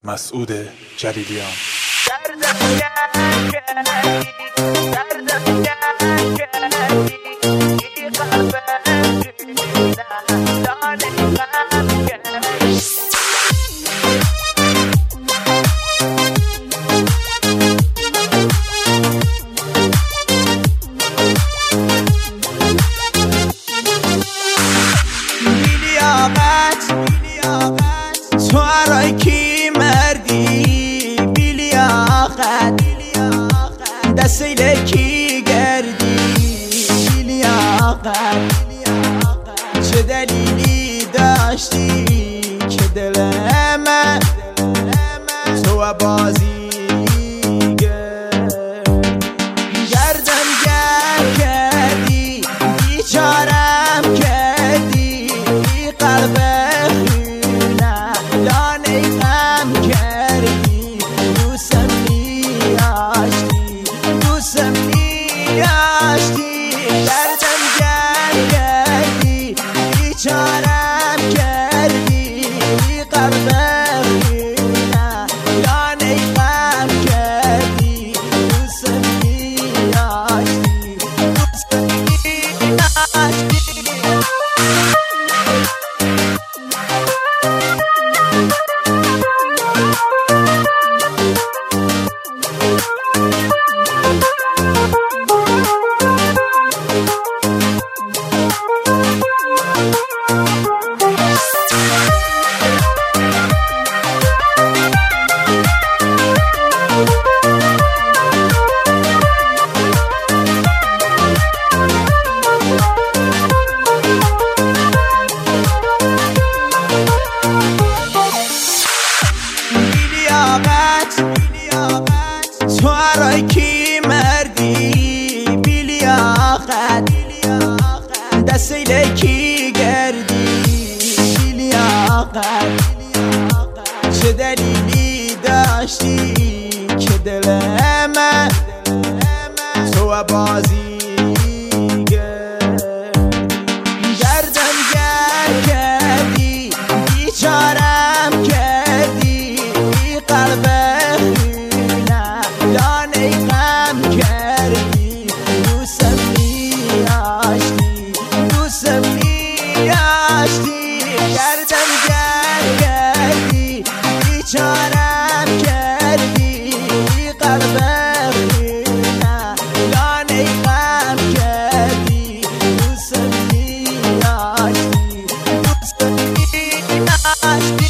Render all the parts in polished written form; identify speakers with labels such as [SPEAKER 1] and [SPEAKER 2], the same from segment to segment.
[SPEAKER 1] مسعود جلیلیان.
[SPEAKER 2] تو هرای کی مردی بیلیاقت دستیل کی گردی بیلیاقت چه دلیلی داشتی که دل من تو بازی گردن گر کردی بیچارم کردی بی قلب گردم گر کردی بیچارم کردی بی قلب خیره لانه غم کردی دوستم نیاشتی دوستم نیاشتی تو هرای کی مردی بیلیاقت دستیل کی گردی بیلیاقت چه دلیلی داشتی که دل من تو بازی گردم گر کردی بیچارم کردی بی قلب لانه غم کردی دوستم نیاشتی دوستم نیاشتی گردم گر کردی بیچارم کردی بی قلب خیره لانه غم کردی دوستم نیاشتی دوستم نیاشتی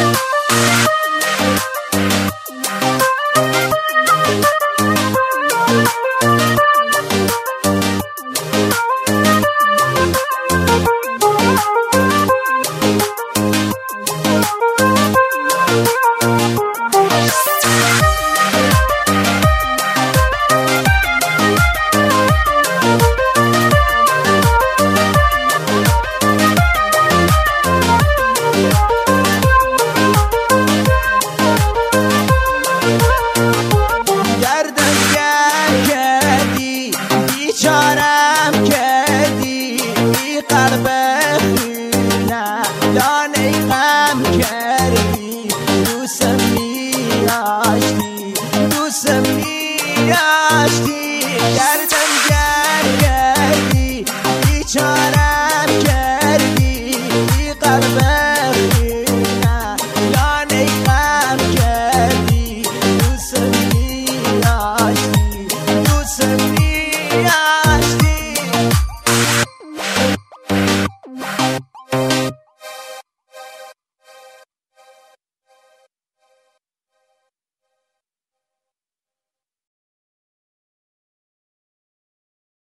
[SPEAKER 2] بیچارم کردی بی قلب خیره لانه غم کردی دوستم